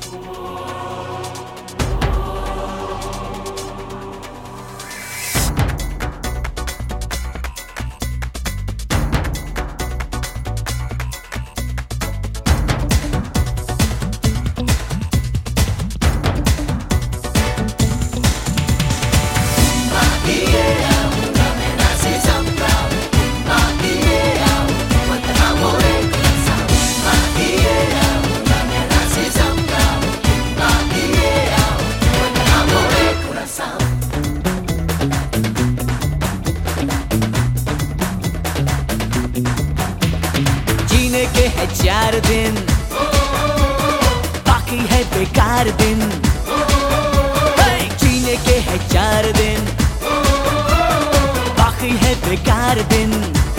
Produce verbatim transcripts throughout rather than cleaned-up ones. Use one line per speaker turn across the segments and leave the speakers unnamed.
जीने के है चार दिन, बाकी है बेकार दिन। जीने के है चार दिन, बाकी है बेकार दिन।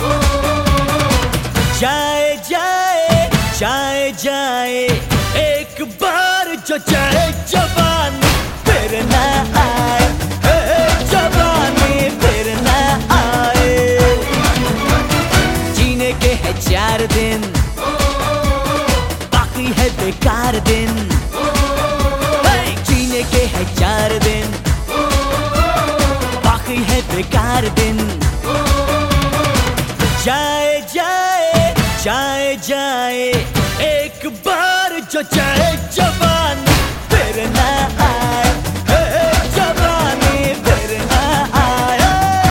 जाए जाए जाए जाए एक बार जो जाए जवानी फिर ना आए, जवानी फिर ना आए। जीने के है चार दिन, बाकी है बेकार दिन। जीने के है चार दिन, बाकी है बेकार दिन। जाए जाए जाए जाए एक बार जो जाए जवानी फिर ना आए, जवानी फिर ना आए।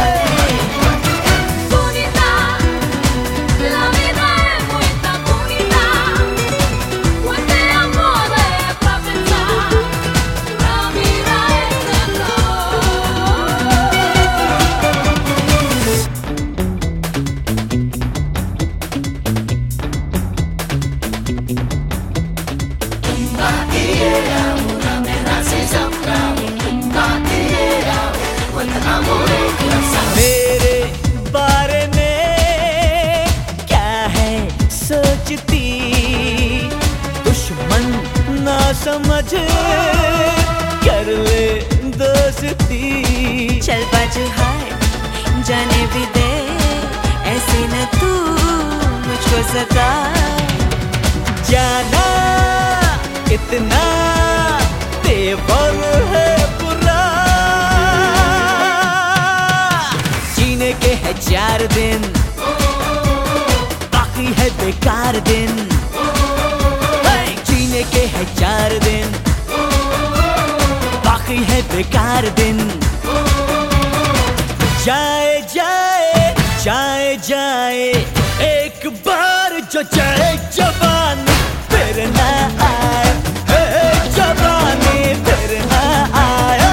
मेरे बारे में क्या है सोचती, दुश्मन ना समझ कर ले दोस्ती।
चल बाजू हाय जाने भी दे, ऐसे न तू मुझको सता।
जाना कितना तेवर है बुरा। जीने के है चार दिन, बाकी है बेकार दिन। जीने के है चार दिन, बाकी है बेकार दिन। जाए जाए जाए जाए एक बार जो जाए जवानी फिर ना आए, जवानी फिर ना आए।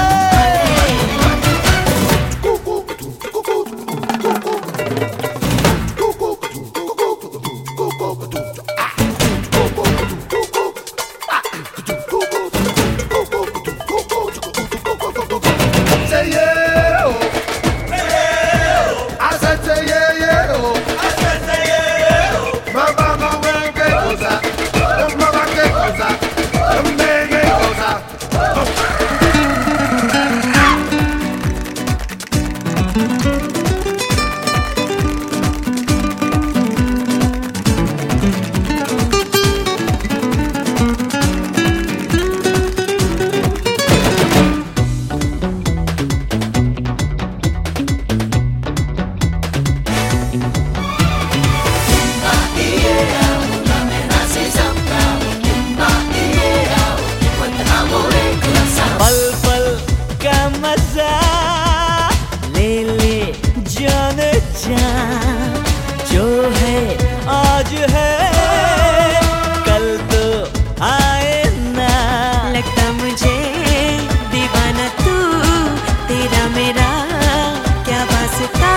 जो है आज है कल तो आए ना।
लगता मुझे दीवाना तू, तेरा मेरा क्या वास्ता।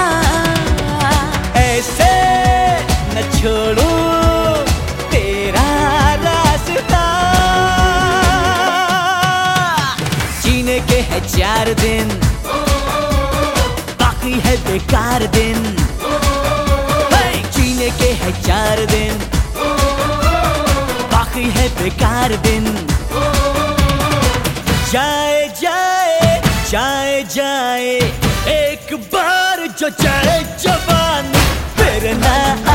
ऐसे न छोड़ू तेरा रास्ता। जीने के है चार दिन, बाकी है बेकार दिन। जीने के है चार दिन, बाकी है बेकार दिन। जाए जाए जाए जाए एक बार जो जाए जवानी फिर ना